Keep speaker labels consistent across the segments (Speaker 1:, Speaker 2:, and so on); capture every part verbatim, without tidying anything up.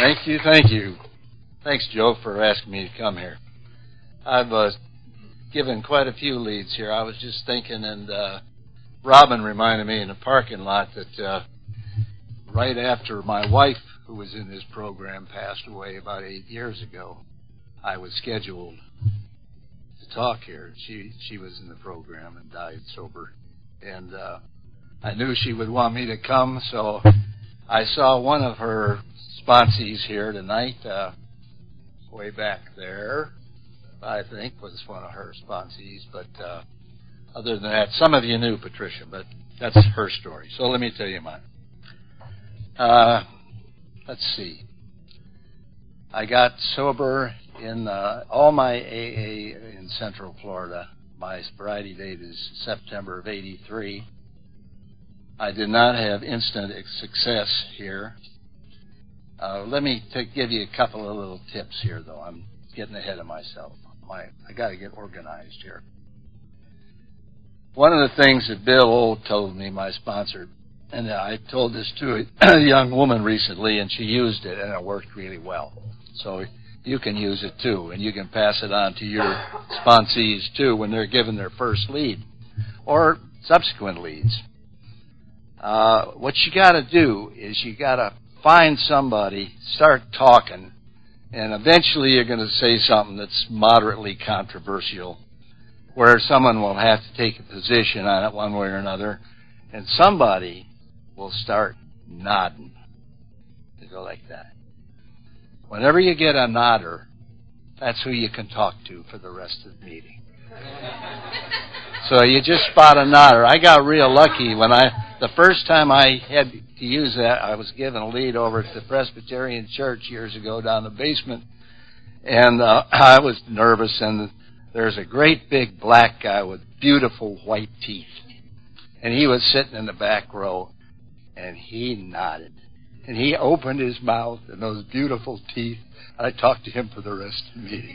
Speaker 1: Thank you, thank you. Thanks, Joe, for asking me to come here. I've uh, given quite a few leads here. I was just thinking, and uh, Robin reminded me in the parking lot that uh, right after my wife, who was in this program, passed away about eight years ago, I was scheduled to talk here. She she was in the program and died sober. And uh, I knew she would want me to come, so I saw one of her sponsees here tonight, uh, way back there, I think was one of her sponsees. But uh, other than that, some of you knew Patricia, but that's her story. So let me tell you mine. Uh, let's see. I got sober in uh, all my A A in Central Florida. My sobriety date is September of eighty-three. I did not have instant success here. Uh, let me t- give you a couple of little tips here, though. I'm getting ahead of myself. My, I got to get organized here. One of the things that Bill Old told me, my sponsor, and I told this to a young woman recently, and she used it, and it worked really well. So you can use it, too, and you can pass it on to your sponsees, too, when they're given their first lead or subsequent leads. Uh, what you got to do is you got to find somebody, start talking, and eventually you're going to say something that's moderately controversial, where someone will have to take a position on it one way or another, and somebody will start nodding. You go like that. Whenever you get a nodder, that's who you can talk to for the rest of the meeting. So you just spot a nodder. I got real lucky when I, the first time I had to use that, I was given a lead over at the Presbyterian Church years ago down the basement, and uh, I was nervous, and there's a great big black guy with beautiful white teeth, and he was sitting in the back row, and he nodded, and he opened his mouth, and those beautiful teeth, I talked to him for the rest of the meeting.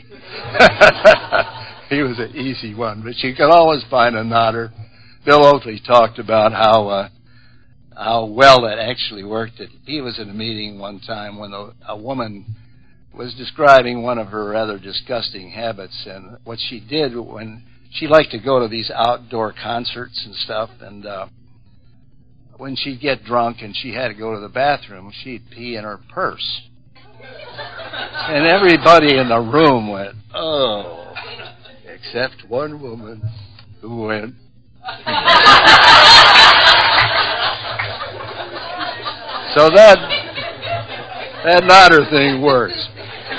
Speaker 1: He was an easy one, but you could always find a nodder. Bill Oakley talked about how uh, how well that actually worked. He was in a meeting one time when a, a woman was describing one of her rather disgusting habits, and what she did when she liked to go to these outdoor concerts and stuff, and uh, when she'd get drunk and she had to go to the bathroom, she'd pee in her purse. And everybody in the room went, oh, except one woman who went. So that that nodder thing works.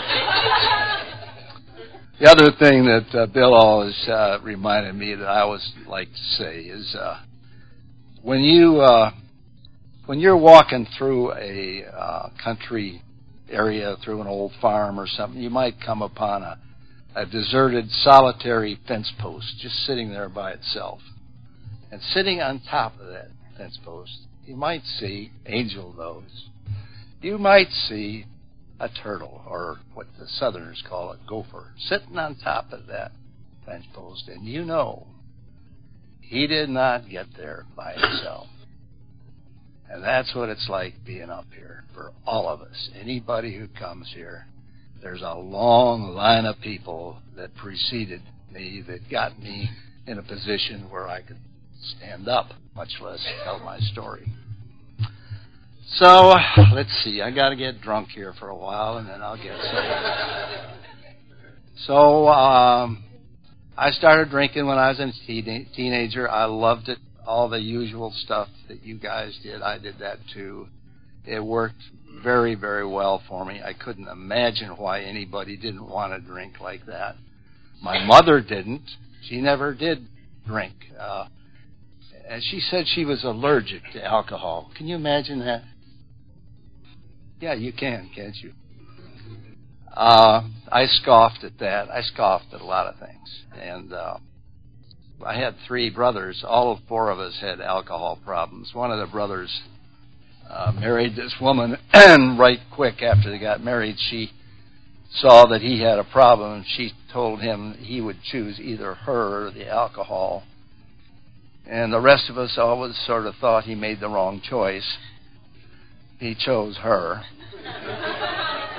Speaker 1: The other thing that uh, Bill always uh, reminded me that I always like to say is uh, when you uh, when you're walking through a uh, country area, through an old farm or something, you might come upon a, a deserted, solitary fence post just sitting there by itself. And sitting on top of that fence post, you might see angel nose. You might see a turtle, or what the Southerners call a gopher, sitting on top of that fence post. And you know, he did not get there by himself. And that's what it's like being up here for all of us. Anybody who comes here, there's a long line of people that preceded me that got me in a position where I could stand up, much less tell my story. So, let's see. I got to get drunk here for a while, and then I'll get sober. So, um, I started drinking when I was a teen- teenager. I loved it. All the usual stuff that you guys did, I did that too. It worked very, very well for me. I couldn't imagine why anybody didn't want to drink like that. My mother didn't. She never did drink. Uh, and she said she was allergic to alcohol. Can you imagine that? Yeah, you can, can't you? Uh, I scoffed at that. I scoffed at a lot of things. And uh, I had three brothers. All four of us had alcohol problems. One of the brothers uh, married this woman, and right quick after they got married, she saw that he had a problem, and she told him he would choose either her or the alcohol. And the rest of us always sort of thought he made the wrong choice. He chose her.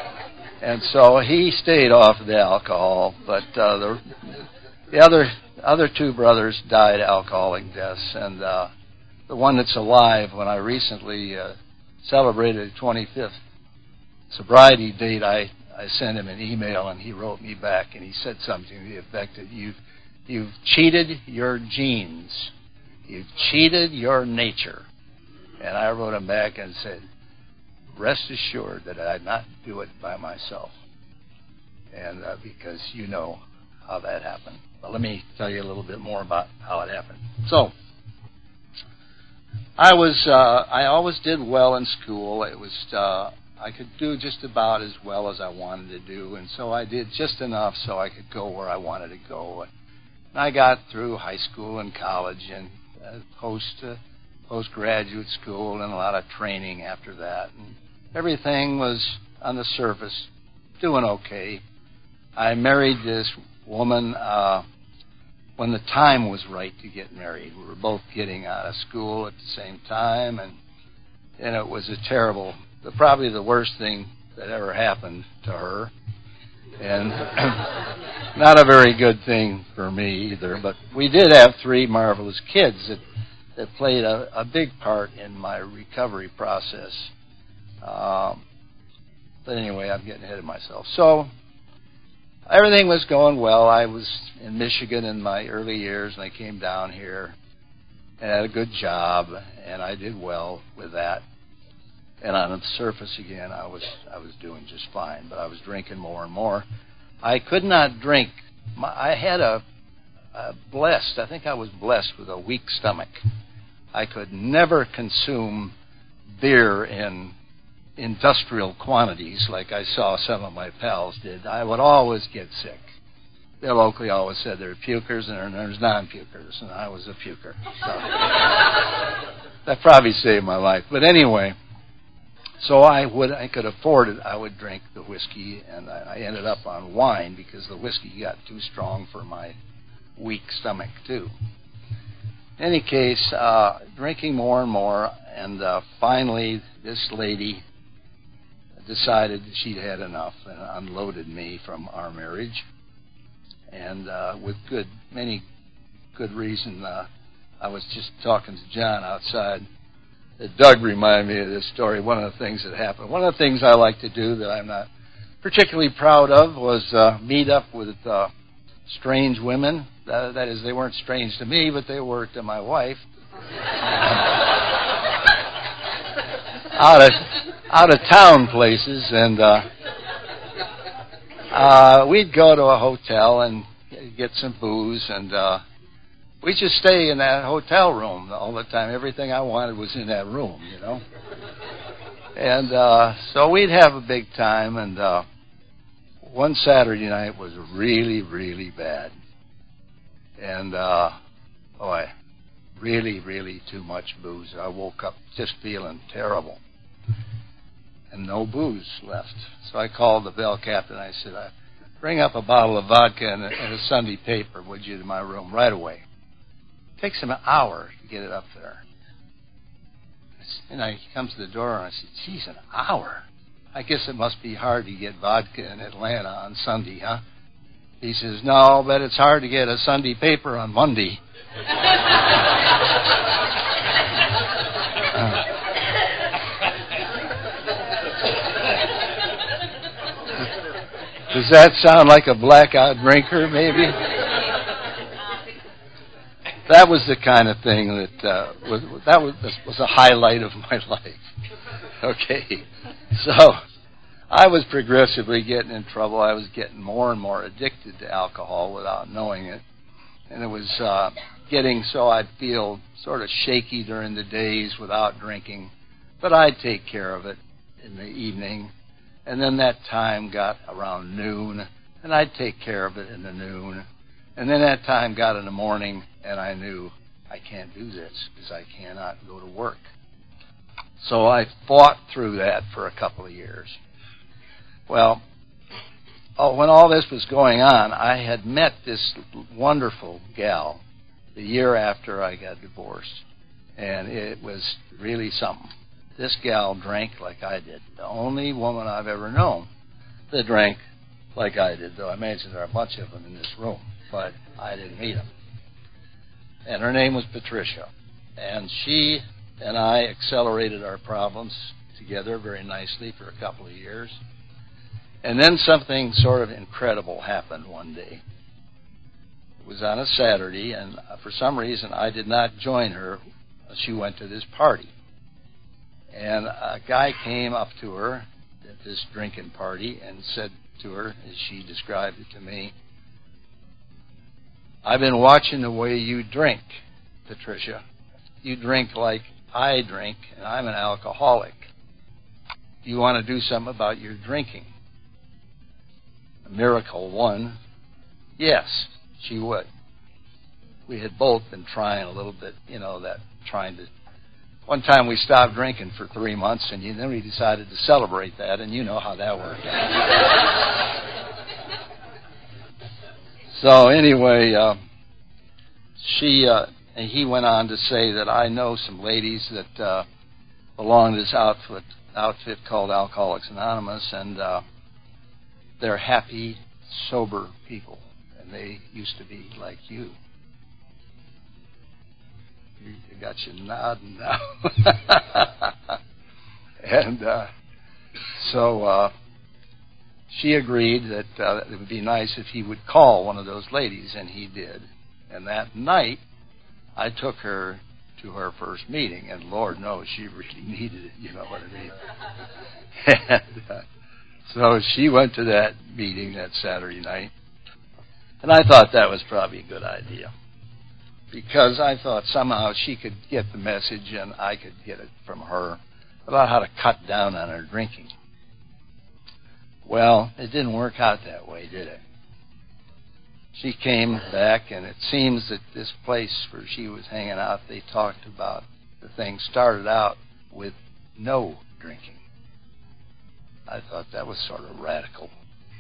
Speaker 1: And so he stayed off the alcohol, but uh, the the other other two brothers died alcoholic deaths, and uh, the one that's alive, when I recently uh, celebrated the twenty-fifth sobriety date, I, I sent him an email, and he wrote me back, and he said something to the effect that you've, you've cheated your genes. You've cheated your nature. And I wrote him back and said, rest assured that I'd not do it by myself. And uh, because you know how that happened. But let me tell you a little bit more about how it happened. So, I was, uh, I always did well in school. It was, uh, I could do just about as well as I wanted to do, and so I did just enough so I could go where I wanted to go. And I got through high school and college and uh, post, uh, postgraduate school and a lot of training after that. And everything was, on the surface, doing okay. I married this woman uh, when the time was right to get married. We were both getting out of school at the same time, and and it was a terrible, probably the worst thing that ever happened to her, and not a very good thing for me either. But we did have three marvelous kids that, that played a, a big part in my recovery process. Um, but anyway, I'm getting ahead of myself. So everything was going well. I was in Michigan in my early years, and I came down here and had a good job, and I did well with that. And on the surface again, I was I was doing just fine, but I was drinking more and more. I could not drink. My, I had a, a blessed, I think I was blessed with a weak stomach. I could never consume beer in industrial quantities like I saw some of my pals did. I would always get sick. They locally always said there are pukers and there's non-pukers, and I was a puker. So that probably saved my life. But anyway, so I would I could afford it. I would drink the whiskey, and I, I ended up on wine because the whiskey got too strong for my weak stomach too. In any case, uh, drinking more and more, and uh, finally this lady decided that she'd had enough and unloaded me from our marriage, and uh, with good many good reason. Uh, I was just talking to John outside. Doug reminded me of this story. One of the things that happened. One of the things I like to do that I'm not particularly proud of was uh, meet up with uh, strange women. That, that is, they weren't strange to me, but they were to my wife. out of out of town places, and uh, uh, we'd go to a hotel and get some booze, and uh, we just stay in that hotel room all the time. Everything I wanted was in that room, you know. And uh, so we'd have a big time, and uh, one Saturday night was really, really bad. And, uh, boy, really, really too much booze. I woke up just feeling terrible. And no booze left. So I called the bell captain. I said, bring up a bottle of vodka and a, and a Sunday paper, would you, to my room right away. It takes him an hour to get it up there. And I, he comes to the door, and I said, geez, an hour? I guess it must be hard to get vodka in Atlanta on Sunday, huh? He says, no, but it's hard to get a Sunday paper on Monday. uh, does that sound like a blackout drinker, maybe? That was the kind of thing that uh, was that was was a highlight of my life. Okay, so I was progressively getting in trouble. I was getting more and more addicted to alcohol without knowing it, and it was uh, getting so I'd feel sort of shaky during the days without drinking, but I'd take care of it in the evening, and then that time got around noon, and I'd take care of it in the noon. And then that time got in the morning, and I knew I can't do this because I cannot go to work. So I fought through that for a couple of years. Well, oh, when all this was going on, I had met this wonderful gal the year after I got divorced, and it was really something. This gal drank like I did, the only woman I've ever known that drank like I did, though I imagine there are a bunch of them in this room, but I didn't meet them. And her name was Patricia. And she and I accelerated our problems together very nicely for a couple of years. And then something sort of incredible happened one day. It was on a Saturday, and for some reason I did not join her. She went to this party. And a guy came up to her at this drinking party and said to her, as she described it to me, "I've been watching the way you drink, Patricia. You drink like I drink, and I'm an alcoholic. Do you want to do something about your drinking?" Miracle one, yes, she would. We had both been trying a little bit, you know, that trying to. One time we stopped drinking for three months, and then we decided to celebrate that, and you know how that worked out. So anyway, uh, she uh, and he went on to say that I know some ladies that uh, belong to this outfit outfit called Alcoholics Anonymous, and uh, they're happy, sober people, and they used to be like you. You got you nodding now. And uh, so uh, she agreed that uh, it would be nice if he would call one of those ladies, and he did. And that night, I took her to her first meeting, and Lord knows she really needed it, you know what I mean? And uh, so she went to that meeting that Saturday night, and I thought that was probably a good idea, because I thought somehow she could get the message and I could get it from her about how to cut down on her drinking. Well, it didn't work out that way, did it? She came back, and it seems that this place where she was hanging out, they talked about the thing started out with no drinking. I thought that was sort of radical.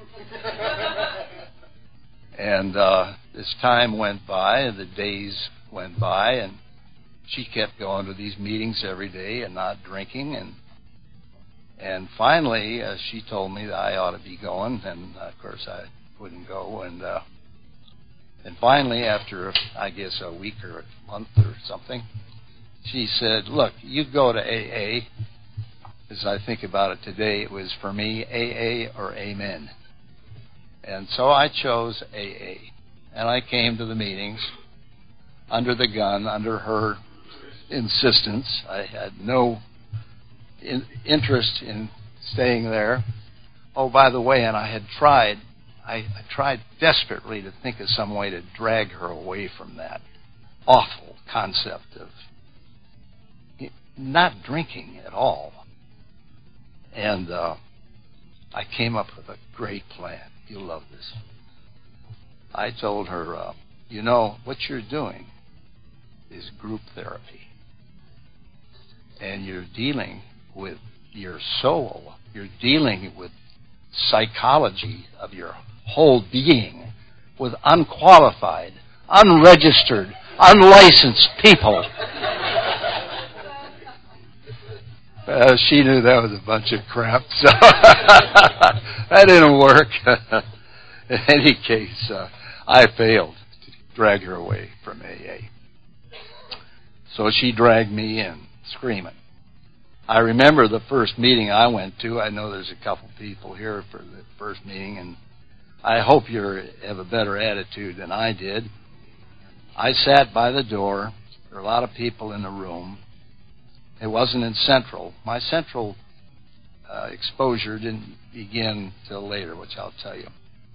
Speaker 1: And uh, as time went by, the days went by, and she kept going to these meetings every day and not drinking. And and finally, uh, she told me that I ought to be going, and uh, of course I wouldn't go. And uh, and finally, after I guess a week or a month or something, she said, "Look, you go to A A." As I think about it today, it was for me A A or Amen. And so I chose A A. And I came to the meetings under the gun, under her insistence. I had no in, interest in staying there. Oh, by the way, and I had tried, I, I tried desperately to think of some way to drag her away from that awful concept of not drinking at all. And uh, I came up with a great plan. You'll love this. I told her, uh, you know, what you're doing is group therapy. And you're dealing with your soul. You're dealing with psychology of your whole being with unqualified, unregistered, unlicensed people. Uh, she knew that was a bunch of crap, so that didn't work. In any case, uh, I failed to drag her away from A A. So she dragged me in, screaming. I remember the first meeting I went to. I know there's a couple people here for the first meeting, and I hope you have a better attitude than I did. I sat by the door. There were a lot of people in the room. It wasn't in Central. My Central uh, exposure didn't begin till later, which I'll tell you.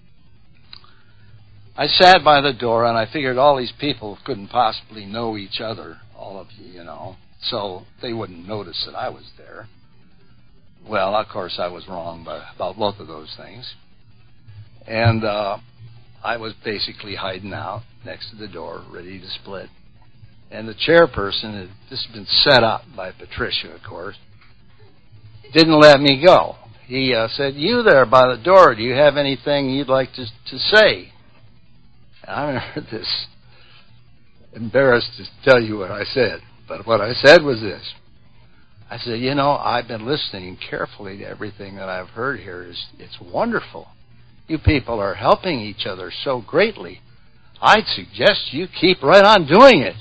Speaker 1: I sat by the door, and I figured all these people couldn't possibly know each other, all of you, you know, so they wouldn't notice that I was there. Well, of course, I was wrong by, about both of those things. And uh, I was basically hiding out next to the door, ready to split. And the chairperson, this had been set up by Patricia, of course, didn't let me go. He uh, said, "You there by the door, do you have anything you'd like to, to say?" And I remember this, embarrassed to tell you what I said. But what I said was this: I said, you know, I've been listening carefully to everything that I've heard here. It's, it's wonderful. You people are helping each other so greatly. I'd suggest you keep right on doing it.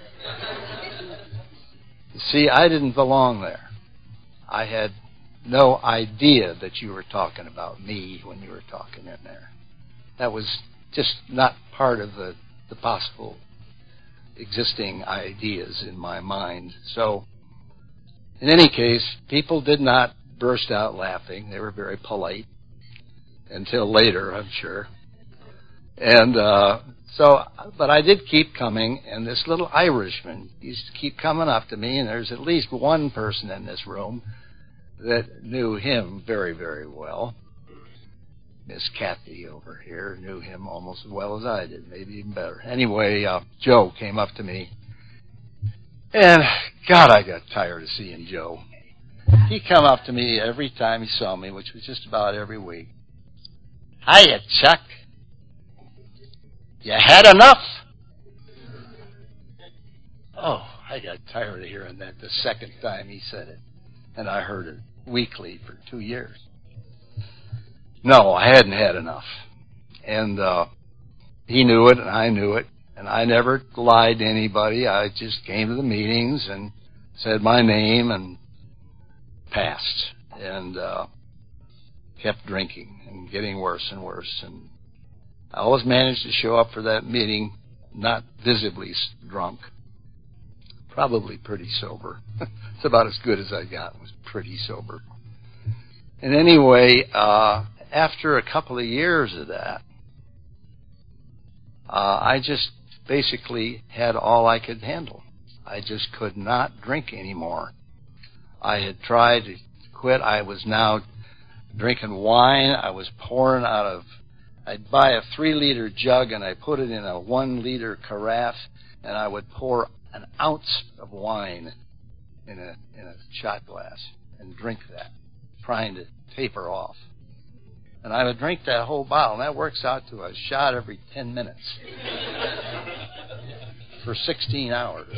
Speaker 1: You see, I didn't belong there. I had no idea that you were talking about me when you were talking in there. That was just not part of the, the possible existing ideas in my mind. So, in any case, people did not burst out laughing. They were very polite until later, I'm sure. And uh, so, but I did keep coming, and this little Irishman used to keep coming up to me, and there's at least one person in this room that knew him very, very well. Miss Kathy over here knew him almost as well as I did, maybe even better. Anyway, uh, Joe came up to me, and God, I got tired of seeing Joe. He come up to me every time he saw me, which was just about every week. Hiya, Chuck. You had enough? Oh, I got tired of hearing that the second time he said it, and I heard it weekly for two years. No, I hadn't had enough. And uh, he knew it, and I knew it. And I never lied to anybody. I just came to the meetings and said my name and passed. And uh, kept drinking and getting worse and worse. And I always managed to show up for that meeting not visibly drunk. Probably pretty sober. It's about as good as I got, was pretty sober. And anyway, uh, after a couple of years of that, uh, I just basically had all I could handle. I just could not drink anymore. I had tried to quit. I was now drinking wine. I was pouring out of, I'd buy a three-liter jug and I put it in a one-liter carafe, and I would pour an ounce of wine in a in a shot glass and drink that, trying to taper off. And I would drink that whole bottle, and that works out to a shot every ten minutes for sixteen hours.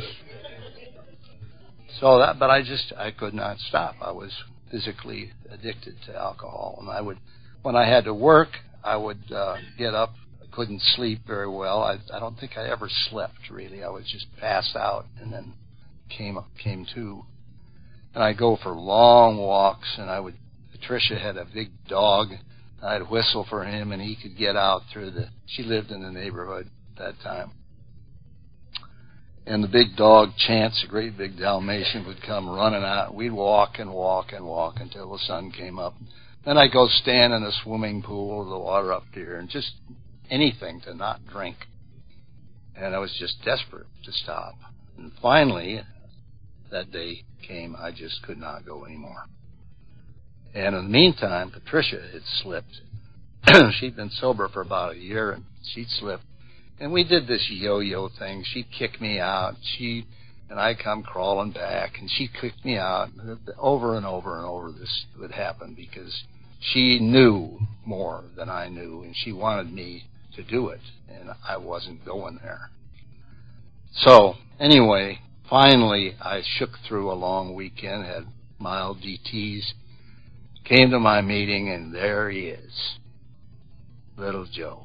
Speaker 1: So that, but I just, I could not stop. I was physically addicted to alcohol, and I would, when I had to work, I would uh, get up. I couldn't sleep very well. I, I don't think I ever slept, really. I would just pass out and then came came to. And I'd go for long walks, and I would, Patricia had a big dog. I'd whistle for him, and he could get out through the, she lived in the neighborhood at that time. And the big dog, Chance, a great big Dalmatian, would come running out. We'd walk and walk and walk until the sun came up. Then I'd go stand in a swimming pool with the water up here and just anything to not drink. And I was just desperate to stop. And finally, that day came, I just could not go anymore. And in the meantime, Patricia had slipped. She'd been sober for about a year, and she'd slipped. And we did this yo-yo thing. She'd kick me out. She and I come crawling back, and she'd kick me out. Over and over and over this would happen because she knew more than I knew, and she wanted me to do it, and I wasn't going there. So, anyway, finally I shook through a long weekend, had mild D Ts, came to my meeting, and there he is, little Joe.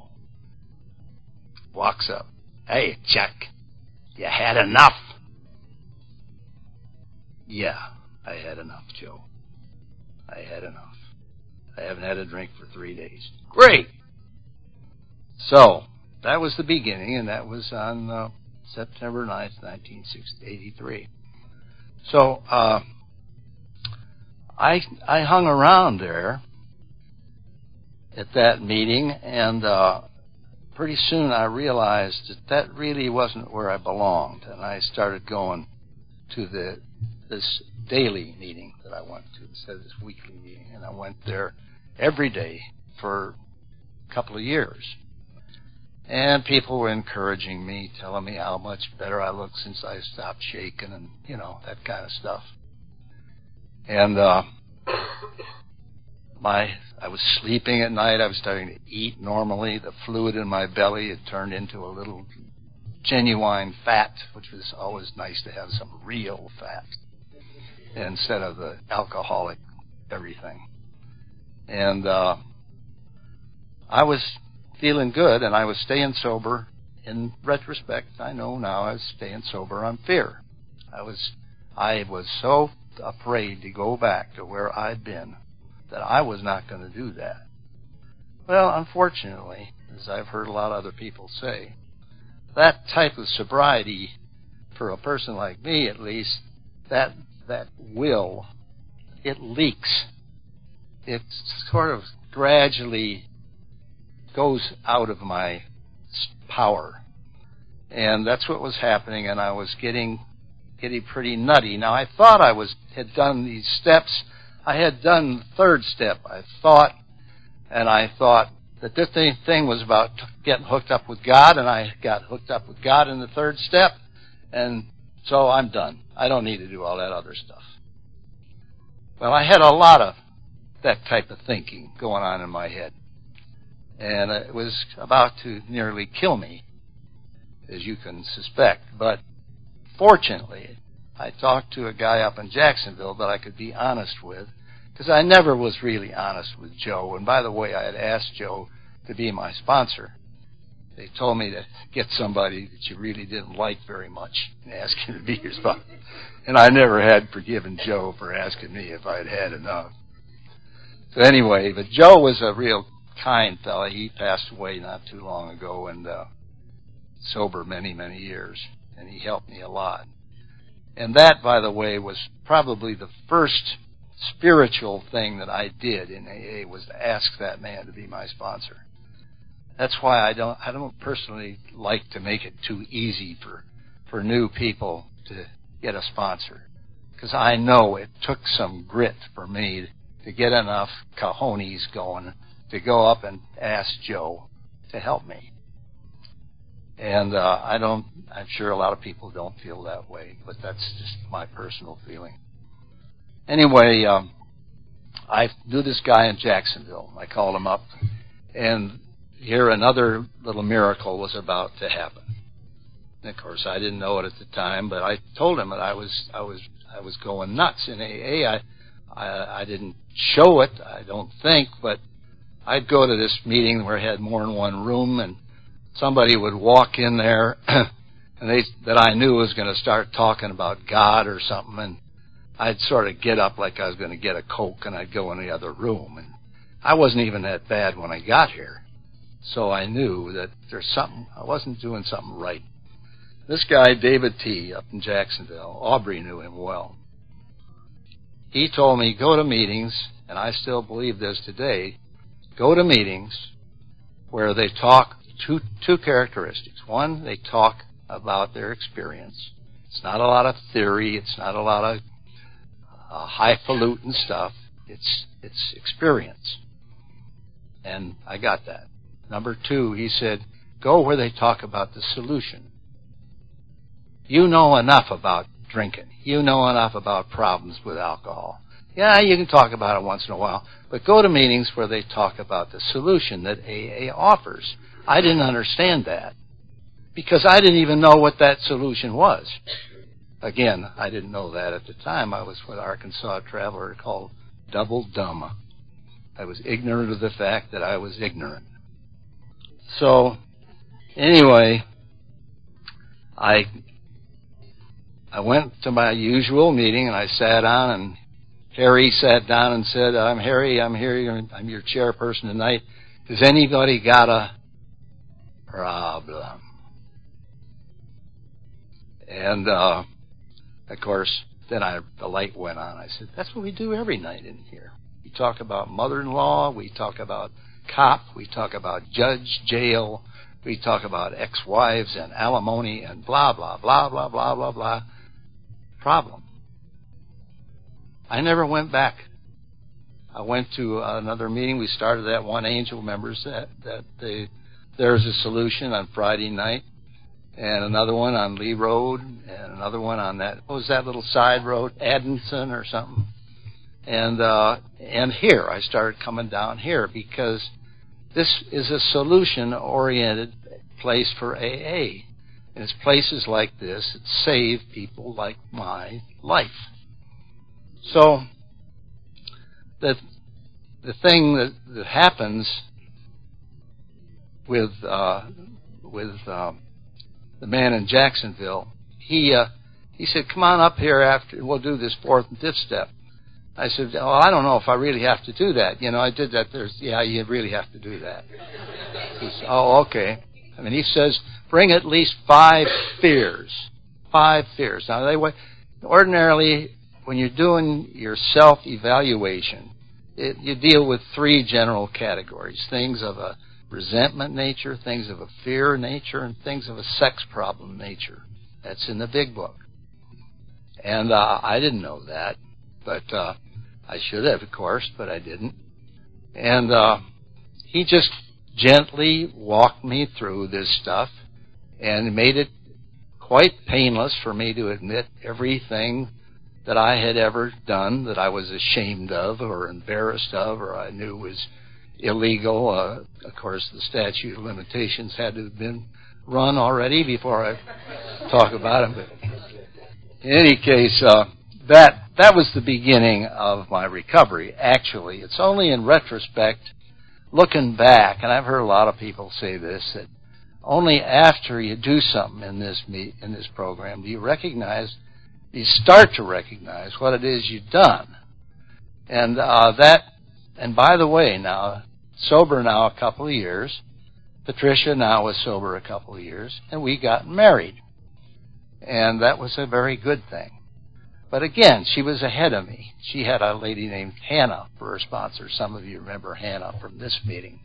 Speaker 1: Walks up. Hey, Chuck, you had enough? Yeah, I had enough, Joe. I had enough. I haven't had a drink for three days. Great! So, that was the beginning, and that was on uh, September ninth, nineteen eighty-three. So, uh, I I hung around there at that meeting, and uh, pretty soon I realized that that really wasn't where I belonged, and I started going to the this daily meeting that I went to instead of this weekly meeting, and I went there every day for a couple of years. And people were encouraging me, telling me how much better I looked since I stopped shaking and, you know, that kind of stuff. And uh, my I was sleeping at night. I was starting to eat normally. The fluid in my belly had turned into a little genuine fat, which was always nice to have some real fat. instead of the alcoholic everything. And uh, I was feeling good, and I was staying sober. In retrospect, I know now I was staying sober on fear. I was, I was so afraid to go back to where I'd been that I was not going to do that. Well, unfortunately, as I've heard a lot of other people say, that type of sobriety, for a person like me at least, that that will, it leaks. It sort of gradually goes out of my power. And that's what was happening, and I was getting getting pretty nutty. Now, I thought I was had done these steps. I had done the third step, I thought, and I thought that this thing, thing was about getting hooked up with God, and I got hooked up with God in the third step, and so I'm done. I don't need to do all that other stuff. Well, I had a lot of that type of thinking going on in my head, and it was about to nearly kill me, as you can suspect. But fortunately, I talked to a guy up in Jacksonville that I could be honest with, because I never was really honest with Joe. And by the way, I had asked Joe to be my sponsor. They told me to get somebody that you really didn't like very much and ask him to be your sponsor. And I never had forgiven Joe for asking me if I'd had enough. So anyway, but Joe was a real kind fella. He passed away not too long ago, and uh, sober many, many years, and he helped me a lot. And that, by the way, was probably the first spiritual thing that I did in A A, was to ask that man to be my sponsor. That's why I don't I don't personally like to make it too easy for, for new people to get a sponsor, because I know it took some grit for me to get enough cojones going to go up and ask Joe to help me. And uh, I don't, I'm sure a lot of people don't feel that way, but that's just my personal feeling. Anyway, um, I knew this guy in Jacksonville. I called him up, and here another little miracle was about to happen. And of course, I didn't know it at the time, but I told him that I was, I was, I was going nuts in A A. I, I, I didn't show it, I don't think, but I'd go to this meeting where I had more than one room, and somebody would walk in there and they that I knew was going to start talking about God or something, and I'd sort of get up like I was going to get a Coke, and I'd go in the other room. And I wasn't even that bad when I got here, so I knew that there's something, I wasn't doing something right. This guy, David T., up in Jacksonville, Aubrey knew him well. He told me, go to meetings, and I still believe this today, go to meetings where they talk two two characteristics. One, they talk about their experience. It's not a lot of theory. It's not a lot of uh, highfalutin stuff. It's it's experience. And I got that. Number two, he said, go where they talk about the solution. You know enough about drinking. You know enough about problems with alcohol. Yeah, you can talk about it once in a while, but go to meetings where they talk about the solution that A A offers. I didn't understand that because I didn't even know what that solution was. Again, I didn't know that at the time. I was what Arkansas Traveler called double dumb. I was ignorant of the fact that I was ignorant. So, anyway, I I went to my usual meeting, and I sat down, and Harry sat down and said, I'm Harry, I'm here, I'm your chairperson tonight. Has anybody got a problem? And, uh, of course, then I, the light went on. I said, that's what we do every night in here. We talk about mother-in-law, we talk about cop, we talk about judge, jail, we talk about ex-wives and alimony and blah, blah, blah, blah, blah, blah, blah. Problem. I never went back. I went to another meeting. We started at One Angel members that, that they, there's a solution on Friday night, and another one on Lee Road, and another one on that, what was that little side road, Addison or something. And, uh, and here, I started coming down here because this is a solution-oriented place for A A. And it's places like this that save people like my life. So the the thing that, that happens with uh, with uh, the man in Jacksonville, he uh, he said, "Come on up here after we'll do this fourth and fifth step." I said, "Oh, I don't know if I really have to do that. You know, I did that. There's yeah, you really have to do that." He said, "Oh, okay." I mean, he says, "Bring at least five fears, five fears." Now, they ordinarily, when you're doing your self-evaluation, it, you deal with three general categories: things of a resentment nature, things of a fear nature, and things of a sex problem nature. That's in the big book. And uh, I didn't know that, but uh, I should have, of course, but I didn't. And uh, he just gently walked me through this stuff and made it quite painless for me to admit everything that I had ever done that I was ashamed of or embarrassed of or I knew was illegal. Uh, of course, the statute of limitations had to have been run already before I talk about it. But in any case, uh, that that was the beginning of my recovery. Actually, it's only in retrospect, looking back, and I've heard a lot of people say this, that only after you do something in this meet, in this program do you recognize, you start to recognize what it is you've done. And uh, that, and by the way, now, sober now a couple of years, Patricia now was sober a couple of years, and we got married. And that was a very good thing. But again, she was ahead of me. She had a lady named Hannah for her sponsor. Some of you remember Hannah from this meeting.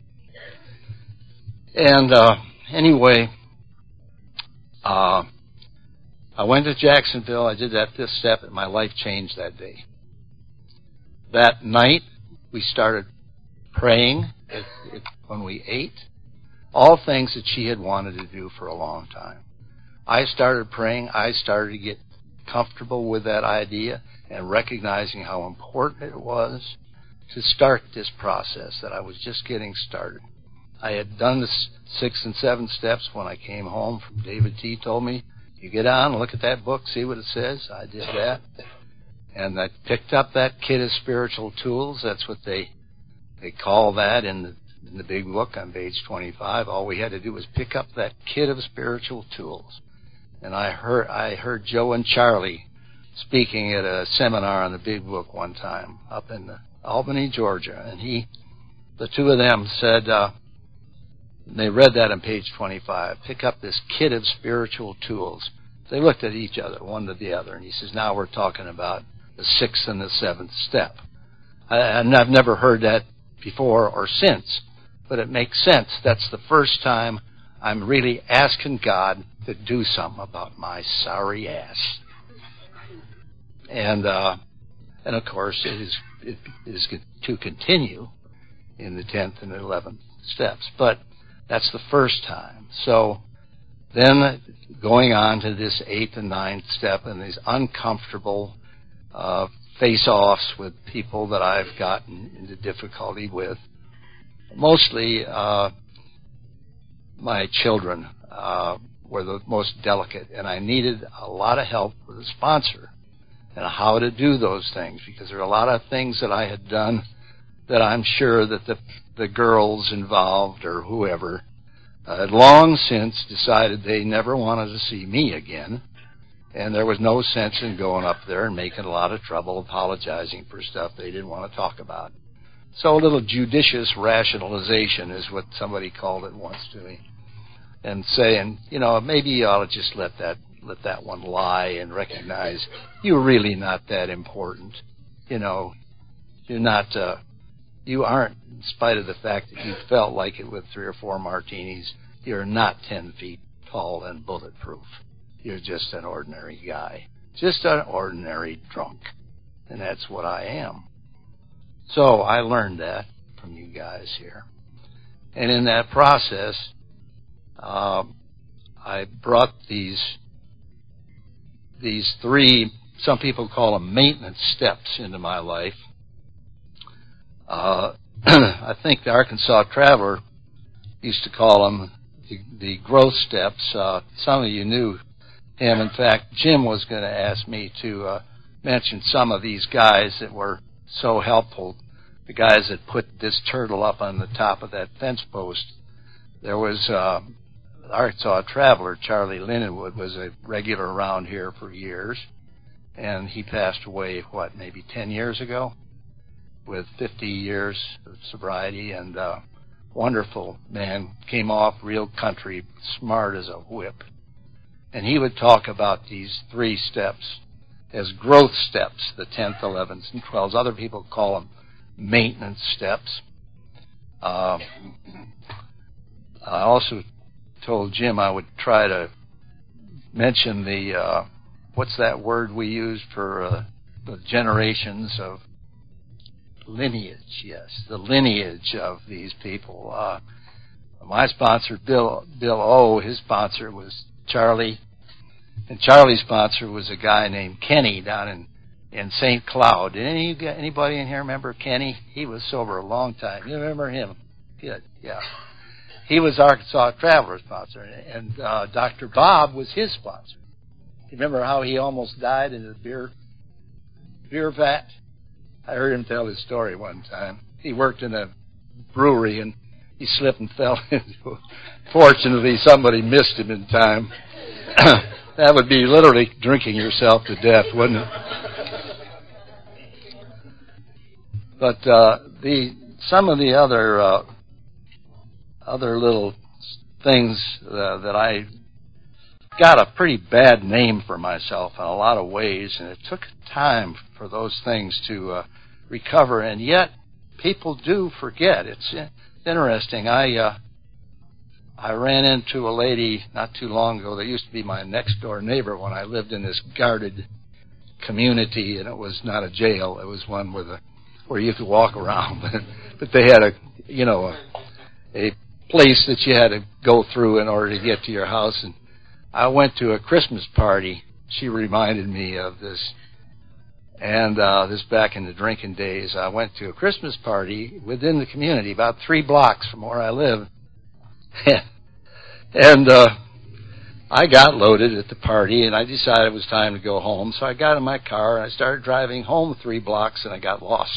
Speaker 1: And uh, anyway, uh, I went to Jacksonville. I did that fifth step, and my life changed that day. That night, we started praying it, it, when we ate, all things that she had wanted to do for a long time. I started praying. I started to get comfortable with that idea and recognizing how important it was to start this process, that I was just getting started. I had done the six and seven steps when I came home from David T. told me, you get on, look at that book, see what it says. I did that. And I picked up that kit of spiritual tools. That's what they they call that in the, in the big book on page twenty-five. All we had to do was pick up that kit of spiritual tools. And I heard I heard Joe and Charlie speaking at a seminar on the big book one time up in Albany, Georgia. And he, the two of them said, uh, they read that on page twenty-five, pick up this kit of spiritual tools. They looked at each other, one to the other, and he says, now we're talking about the sixth and the seventh step. I, and I've never heard that before or since, but it makes sense. That's the first time I'm really asking God to do something about my sorry ass. And, uh, and of course, it is, it is to continue in the tenth and eleventh steps. But that's the first time. So then going on to this eighth and ninth step and these uncomfortable uh, face-offs with people that I've gotten into difficulty with, mostly uh, my children uh, were the most delicate, and I needed a lot of help with a sponsor and how to do those things, because there are a lot of things that I had done that I'm sure that the the girls involved or whoever uh, had long since decided they never wanted to see me again, and there was no sense in going up there and making a lot of trouble apologizing for stuff they didn't want to talk about. So a little judicious rationalization is what somebody called it once to me, and saying, you know, maybe you ought to just let that let that one lie and recognize you're really not that important. You know, you're not, uh, you aren't, in spite of the fact that you felt like it with three or four martinis, you're not ten feet tall and bulletproof. You're just an ordinary guy, just an ordinary drunk, and that's what I am. So I learned that from you guys here. And in that process, uh, I brought these these three, some people call them maintenance steps, into my life. Uh, I think the Arkansas Traveler used to call them the, the growth steps. Uh, some of you knew him. In fact, Jim was going to ask me to uh, mention some of these guys that were so helpful. The guys that put this turtle up on the top of that fence post. There was uh, Arkansas Traveler, Charlie Lindenwood, was a regular around here for years, and he passed away, what, maybe ten years ago, with fifty years of sobriety, and uh, wonderful man, came off real country, smart as a whip. And he would talk about these three steps as growth steps, the tenth, eleventh, and twelfth. Other people call them maintenance steps. Uh, I also told Jim I would try to mention the, uh, what's that word we use for uh, the generations of lineage, yes, the lineage of these people. Uh, my sponsor, Bill Bill O, his sponsor was Charlie, and Charlie's sponsor was a guy named Kenny down in, in Saint Cloud. Did any anybody in here remember Kenny? He was sober a long time. You remember him? Good, yeah. He was Arkansas Traveler's sponsor, and uh, Doctor Bob was his sponsor. You remember how he almost died in a beer beer vat? I heard him tell his story one time. He worked in a brewery, and he slipped and fell into it. Fortunately, somebody missed him in time. That would be literally drinking yourself to death, wouldn't it? But uh, the some of the other uh, other little things uh, that I got a pretty bad name for myself in a lot of ways, and it took time for those things to uh, recover, and yet people do forget. It's interesting. I uh, I ran into a lady not too long ago that used to be my next door neighbor when I lived in this guarded community, and it was not a jail. It was one with a where you could walk around, but but they had a you know a, a place that you had to go through in order to get to your house. And I went to a Christmas party. She reminded me of this. And uh, this back in the drinking days, I went to a Christmas party within the community, about three blocks from where I live. and uh, I got loaded at the party, and I decided it was time to go home. So I got in my car, and I started driving home three blocks, and I got lost.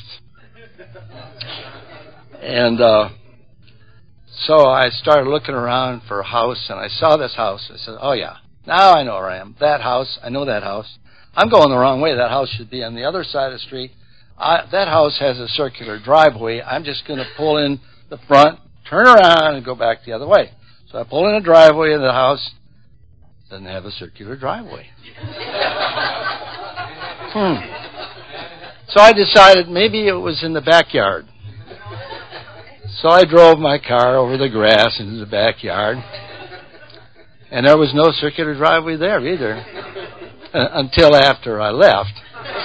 Speaker 1: and uh, so I started looking around for a house, and I saw this house. I said, oh, yeah, now I know where I am. That house, I know that house. I'm going the wrong way. That house should be on the other side of the street. I, that house has a circular driveway. I'm just going to pull in the front, turn around, and go back the other way. So I pull in a driveway, and the house doesn't have a circular driveway. hmm. So I decided maybe it was in the backyard. So I drove my car over the grass into the backyard, and there was no circular driveway there either uh, until after I left.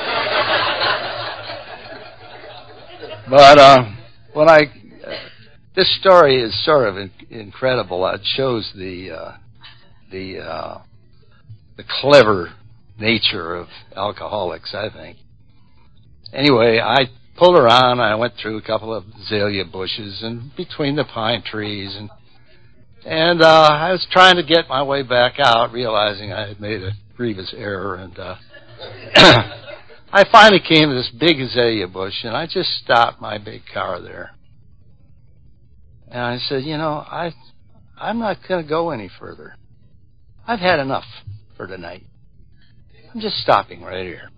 Speaker 1: But uh, when I, uh, this story is sort of in, incredible. It shows the uh, the uh, the clever nature of alcoholics, I think. Anyway, I pulled around. I went through a couple of azalea bushes and between the pine trees, and and uh, I was trying to get my way back out, realizing I had made a grievous error, and uh, I finally came to this big azalea bush, and I just stopped my big car there, and I said, you know, I I'm not going to go any further. I've had enough for tonight. I'm just stopping right here.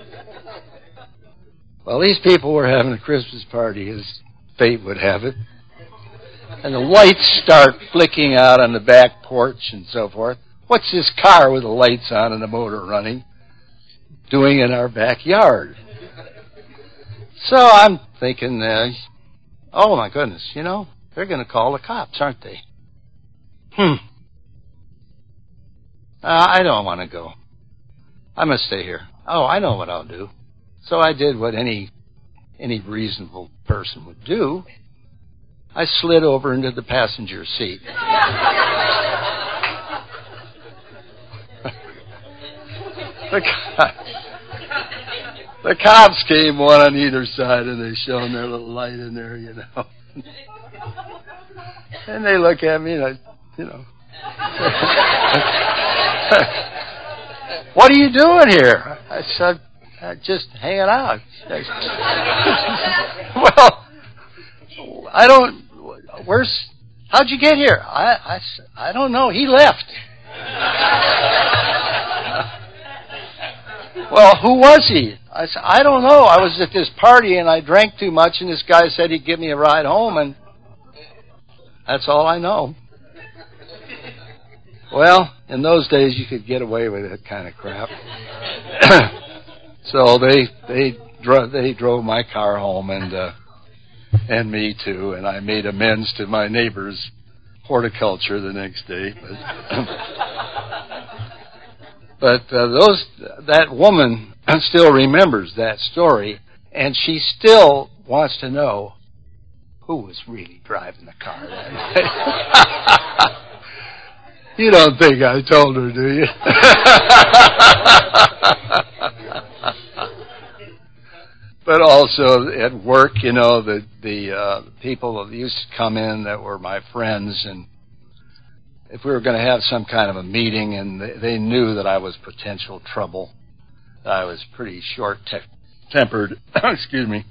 Speaker 1: Well, these people were having a Christmas party, as fate would have it. And the lights start flicking out on the back porch and so forth. What's this car with the lights on and the motor running doing in our backyard? So I'm thinking, uh, oh, my goodness, you know, they're going to call the cops, aren't they? Hmm. Uh, I don't want to go. I'm going to stay here. Oh, I know what I'll do. So I did what any any reasonable person would do. I slid over into the passenger seat. the, co- the cops came one on either side, and they shone their little light in there, you know. And they look at me, and I, you know. What are you doing here? I said, Uh, just hanging out. Well, I don't. Where's? How'd you get here? I, I, I don't know. He left. Well, who was he? I said, I don't know. I was at this party and I drank too much, and this guy said he'd give me a ride home, and that's all I know. Well, in those days, you could get away with that kind of crap. So they they drove they drove my car home, and uh, and me too, and I made amends to my neighbor's horticulture the next day. But, but uh, those that woman still remembers that story, and she still wants to know who was really driving the car that night. You don't think I told her, do you? But also at work, you know, the the uh, people that used to come in that were my friends, and if we were going to have some kind of a meeting, and they, they knew that I was potential trouble, that I was pretty short-tempered, excuse me.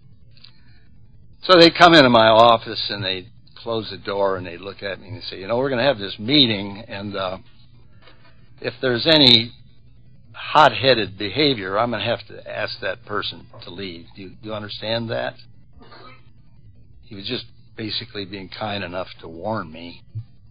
Speaker 1: So they'd come into my office, and they'd close the door, and they'd look at me and say, you know, we're going to have this meeting, and uh, if there's any hot-headed behavior, I'm going to have to ask that person to leave. Do you, do you understand that? He was just basically being kind enough to warn me.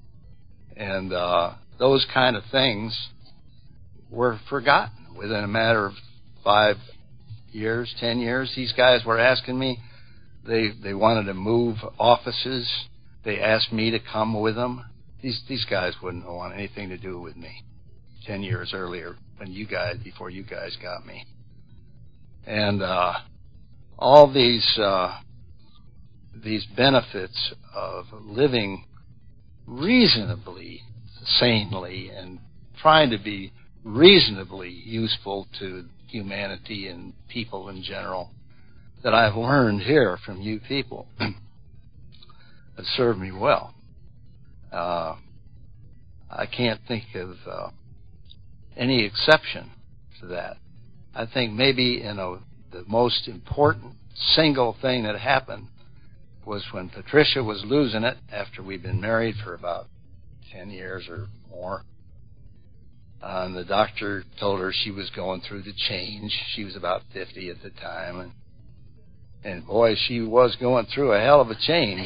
Speaker 1: And uh, those kind of things were forgotten within a matter of five years, ten years. These guys were asking me, they they wanted to move offices. They asked me to come with them. These these guys wouldn't want anything to do with me ten years earlier when you guys, before you guys got me. And uh, all these uh, these benefits of living reasonably sanely and trying to be reasonably useful to humanity and people in general that I've learned here from you people have served me well. Uh, I can't think of uh, any exception to that. I think maybe in a, the most important single thing that happened was when Patricia was losing it after we'd been married for about ten years or more. Uh, and the doctor told her she was going through the change. She was about fifty at the time. And, and boy, she was going through a hell of a change.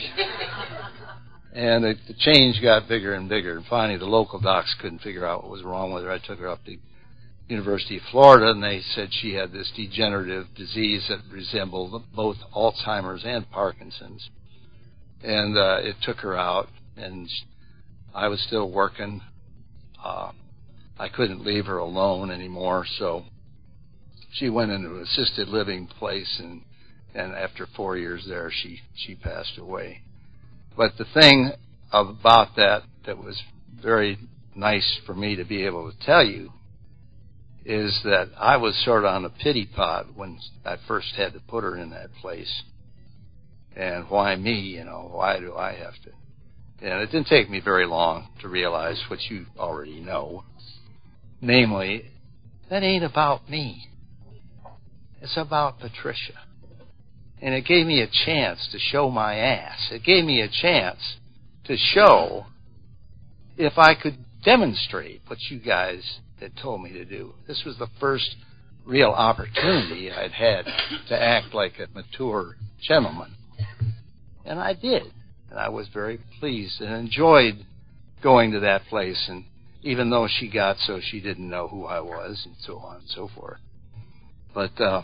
Speaker 1: And the, the change got bigger and bigger. And finally, the local docs couldn't figure out what was wrong with her. I took her up to University of Florida, and they said she had this degenerative disease that resembled both Alzheimer's and Parkinson's. And uh, it took her out, and I was still working. Uh, I couldn't leave her alone anymore, so she went into an assisted living place, and, and after four years there, she, she passed away. But the thing about that that was very nice for me to be able to tell you is that I was sort of on a pity pot when I first had to put her in that place. And why me, you know, why do I have to? And it didn't take me very long to realize what you already know. Namely, that ain't about me. It's about Patricia. And it gave me a chance to show my ass. It gave me a chance to show if I could demonstrate what you guys had told me to do. This was the first real opportunity I'd had to act like a mature gentleman. And I did. And I was very pleased and enjoyed going to that place. And even though she got so she didn't know who I was and so on and so forth. But, uh,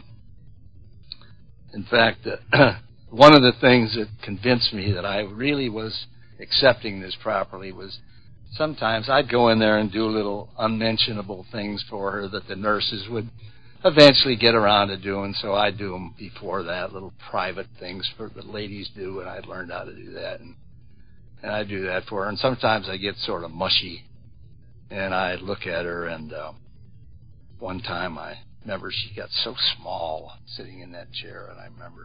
Speaker 1: in fact, uh, one of the things that convinced me that I really was accepting this properly was sometimes I'd go in there and do little unmentionable things for her that the nurses would eventually get around to doing, so I'd do them before that, little private things for the ladies do, and I'd learned how to do that. And, and I'd do that for her. And sometimes I get sort of mushy, and I'd look at her, and uh, one time I remember she got so small sitting in that chair, and I remember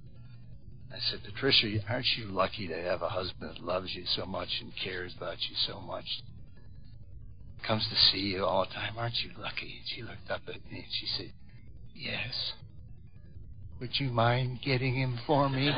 Speaker 1: I said, Patricia, aren't you lucky to have a husband that loves you so much and cares about you so much? Comes to see you all the time. Aren't you lucky? And she looked up at me and she said,
Speaker 2: Yes. Would you mind getting him for me?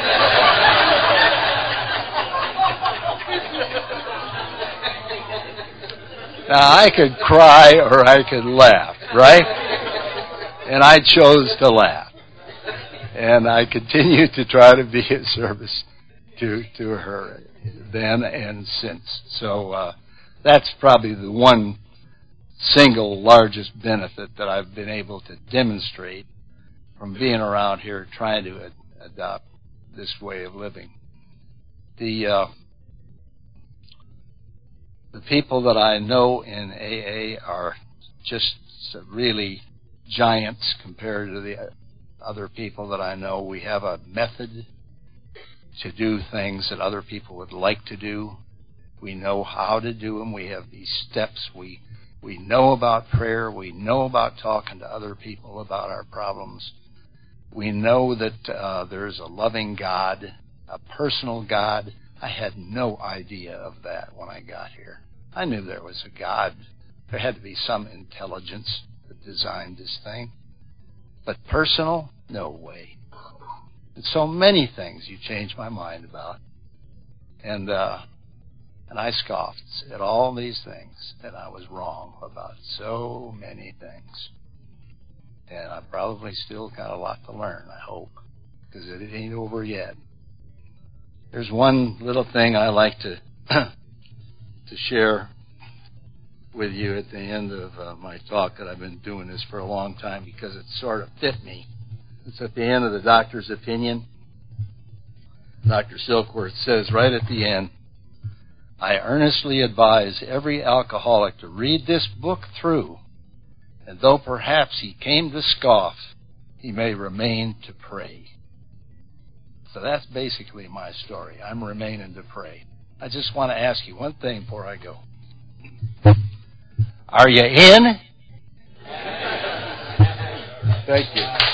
Speaker 1: Now, I could cry or I could laugh, right? And I chose to laugh. And I continued to try to be of service to to her then and since. So uh, that's probably the one single largest benefit that I've been able to demonstrate from being around here trying to ad- adopt this way of living. The uh, the people that I know in A A are just really giants compared to the other people that I know. We have a method to do things that other people would like to do. We know how to do them. We have these steps. We we know about prayer. We know about talking to other people about our problems. We know that uh, there's a loving God, a personal God. I had no idea of that when I got here. I knew there was a God. There had to be some intelligence that designed this thing. But personal? No way. And so many things you changed my mind about. And uh, and I scoffed at all these things, and I was wrong about so many things. And I probably still got a lot to learn, I hope, because it ain't over yet. There's one little thing I like to to share with you at the end of uh, my talk, that I've been doing this for a long time because it sort of fit me. It's at the end of the doctor's opinion. Doctor Silkworth says right at the end, "I earnestly advise every alcoholic to read this book through, and though perhaps he came to scoff, he may remain to pray." So that's basically my story. I'm remaining to pray. I just want to ask you one thing before I go. Are you in? Thank you.